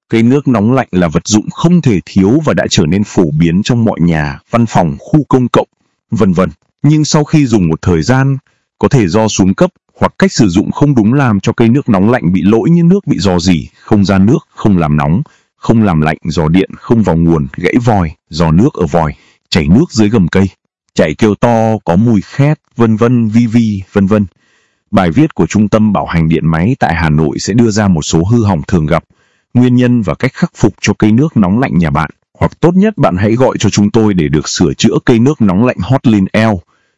Cây nước nóng lạnh là vật dụng không thể thiếu và đã trở nên phổ biến trong mọi nhà, văn phòng, khu công cộng, vân vân. Nhưng sau khi dùng một thời gian, có thể do xuống cấp hoặc cách sử dụng không đúng làm cho cây nước nóng lạnh bị lỗi như nước bị rò rỉ, không ra nước, không làm nóng, không làm lạnh, rò điện không vào nguồn, gãy vòi, rò nước ở vòi, chảy nước dưới gầm cây, chảy kêu to, có mùi khét, vân vân, vân vân. Bài viết của Trung tâm Bảo hành Điện máy tại Hà Nội sẽ đưa ra một số hư hỏng thường gặp, nguyên nhân và cách khắc phục cho cây nước nóng lạnh nhà bạn. Hoặc tốt nhất bạn hãy gọi cho chúng tôi để được sửa chữa cây nước nóng lạnh. Hotline L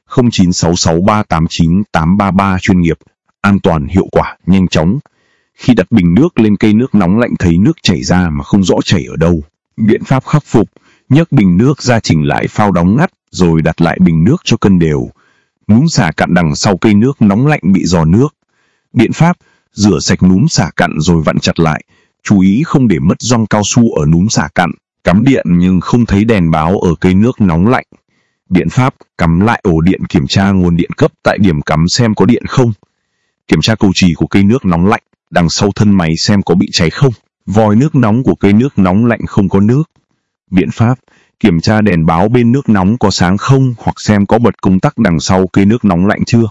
0966399833 chuyên nghiệp, an toàn, hiệu quả, nhanh chóng. Khi đặt bình nước lên cây nước nóng lạnh thấy nước chảy ra mà không rõ chảy ở đâu. Biện pháp khắc phục: nhấc bình nước ra chỉnh lại phao đóng ngắt, rồi đặt lại bình nước cho cân đều. Núm xả cặn đằng sau cây nước nóng lạnh bị rò nước. Biện pháp: rửa sạch núm xả cặn rồi vặn chặt lại. Chú ý không để mất gioăng cao su ở núm xả cặn. Cắm điện nhưng không thấy đèn báo ở cây nước nóng lạnh. Biện pháp: cắm lại ổ điện, kiểm tra nguồn điện cấp tại điểm cắm xem có điện không. Kiểm tra cầu chì của cây nước nóng lạnh đằng sau thân máy xem có bị cháy không. Vòi nước nóng của cây nước nóng lạnh không có nước. Biện pháp: kiểm tra đèn báo bên nước nóng có sáng không hoặc xem có bật công tắc đằng sau cây nước nóng lạnh chưa.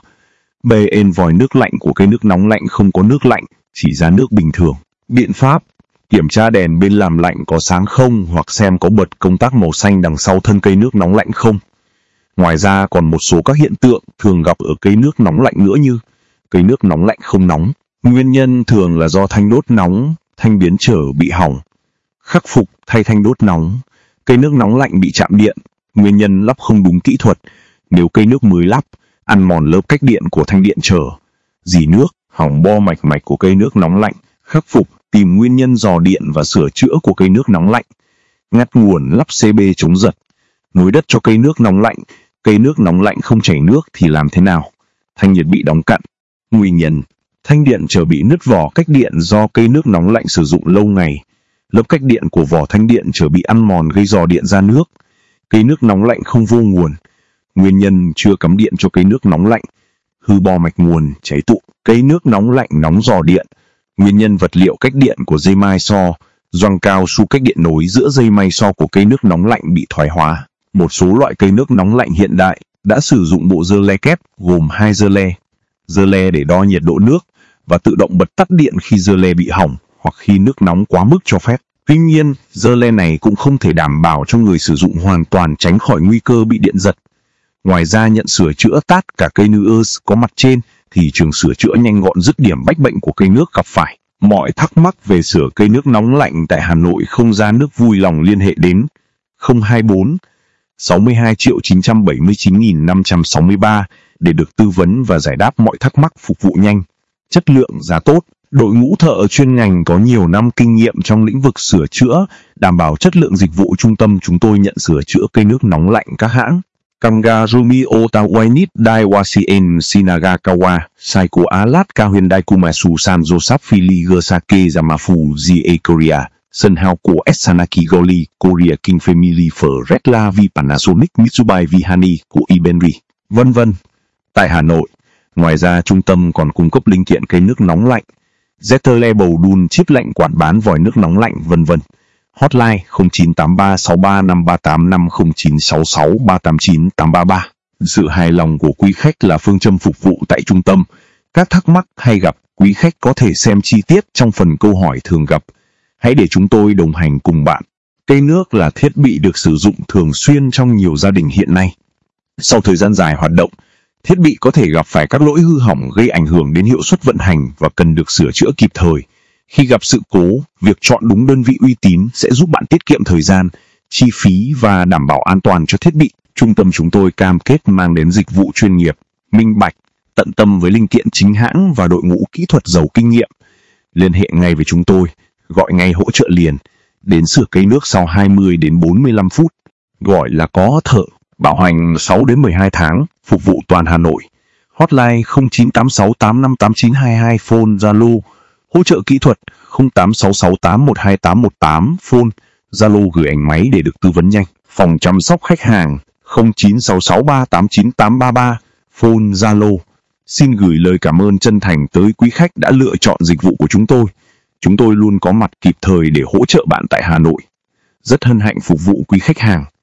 Bên vòi nước lạnh của cây nước nóng lạnh không có nước lạnh, chỉ ra nước bình thường. Biện pháp: kiểm tra đèn bên làm lạnh có sáng không hoặc xem có bật công tắc màu xanh đằng sau thân cây nước nóng lạnh không. Ngoài ra còn một số các hiện tượng thường gặp ở cây nước nóng lạnh nữa như cây nước nóng lạnh không nóng. Nguyên nhân thường là do thanh đốt nóng, thanh biến trở bị hỏng. Khắc phục: thay thanh đốt nóng. Cây nước nóng lạnh bị chạm điện, nguyên nhân lắp không đúng kỹ thuật. Nếu cây nước mới lắp, ăn mòn lớp cách điện của thanh điện trở, rỉ nước, hỏng bo mạch của cây nước nóng lạnh. Khắc phục: tìm nguyên nhân rò điện và sửa chữa của cây nước nóng lạnh. Ngắt nguồn, lắp CB chống giật. Nối đất cho cây nước nóng lạnh. Cây nước nóng lạnh không chảy nước thì làm thế nào? Thanh nhiệt bị đóng cặn. Nguyên nhân: thanh điện trở bị nứt vỏ cách điện do cây nước nóng lạnh sử dụng lâu ngày. Lớp cách điện của vỏ thanh điện trở bị ăn mòn gây rò điện ra nước. Cây nước nóng lạnh không vô nguồn. Nguyên nhân: chưa cắm điện cho cây nước nóng lạnh. Hư bo mạch nguồn, cháy tụ. Cây nước nóng lạnh nóng rò điện. Nguyên nhân: vật liệu cách điện của dây mai xo, gioăng cao su cách điện nối giữa dây may xo của cây nước nóng lạnh bị thoái hóa. Một số loại cây nước nóng lạnh hiện đại đã sử dụng bộ rơ le kép gồm 2 rơ le để đo nhiệt độ nước và tự động bật tắt điện khi rơ le bị hỏng hoặc khi nước nóng quá mức cho phép. Tuy nhiên, rơ le này cũng không thể đảm bảo cho người sử dụng hoàn toàn tránh khỏi nguy cơ bị điện giật. Ngoài ra, nhận sửa chữa tát cả cây NUS có mặt trên thì trường sửa chữa nhanh gọn dứt điểm bách bệnh của cây nước gặp phải. Mọi thắc mắc về sửa cây nước nóng lạnh tại Hà Nội không ra nước vui lòng liên hệ đến 024 62.979.563 để được tư vấn và giải đáp mọi thắc mắc, phục vụ nhanh, chất lượng, giá tốt. Đội ngũ thợ chuyên ngành có nhiều năm kinh nghiệm trong lĩnh vực sửa chữa, đảm bảo chất lượng dịch vụ. Trung tâm chúng tôi nhận sửa chữa cây nước nóng lạnh các hãng Kangaroo, Otawainit, Daiwasien, Shinagawa, Seiko, Alaska, Hyundai, Komatsu, Sanjo, Philly, Gersake, Yamafu, GA Korea, Sunhouse, Sanaki, Goli, Korea, King Family, Ferretla, Panasonic, Mitsubishi, Vihani, của Ibenri, vân vân. Tại Hà Nội, ngoài ra trung tâm còn cung cấp linh kiện cây nước nóng lạnh, Zetterle, bầu đun, chip lạnh, quạt bán vòi nước nóng lạnh, vân vân. Hotline 09836385, 0966389833. Sự hài lòng của quý khách là phương châm phục vụ tại trung tâm. Các thắc mắc hay gặp, quý khách có thể xem chi tiết trong phần câu hỏi thường gặp. Hãy để chúng tôi đồng hành cùng bạn. Cây nước là thiết bị được sử dụng thường xuyên trong nhiều gia đình hiện nay. Sau thời gian dài hoạt động, thiết bị có thể gặp phải các lỗi hư hỏng gây ảnh hưởng đến hiệu suất vận hành và cần được sửa chữa kịp thời. Khi gặp sự cố, việc chọn đúng đơn vị uy tín sẽ giúp bạn tiết kiệm thời gian, chi phí và đảm bảo an toàn cho thiết bị. Trung tâm chúng tôi cam kết mang đến dịch vụ chuyên nghiệp, minh bạch, tận tâm với linh kiện chính hãng và đội ngũ kỹ thuật giàu kinh nghiệm. Liên hệ ngay với chúng tôi, gọi ngay hỗ trợ liền, đến sửa cây nước sau 20 đến 45 phút. Gọi là có thợ, bảo hành 6 đến 12 tháng, phục vụ toàn Hà Nội. Hotline 0986858922, phone Zalo. Hỗ trợ kỹ thuật 0866812818, phone Zalo, gửi ảnh máy để được tư vấn nhanh. Phòng chăm sóc khách hàng 0966389833, phone Zalo. Xin gửi lời cảm ơn chân thành tới quý khách đã lựa chọn dịch vụ của chúng tôi. Chúng tôi luôn có mặt kịp thời để hỗ trợ bạn tại Hà Nội. Rất hân hạnh phục vụ quý khách hàng.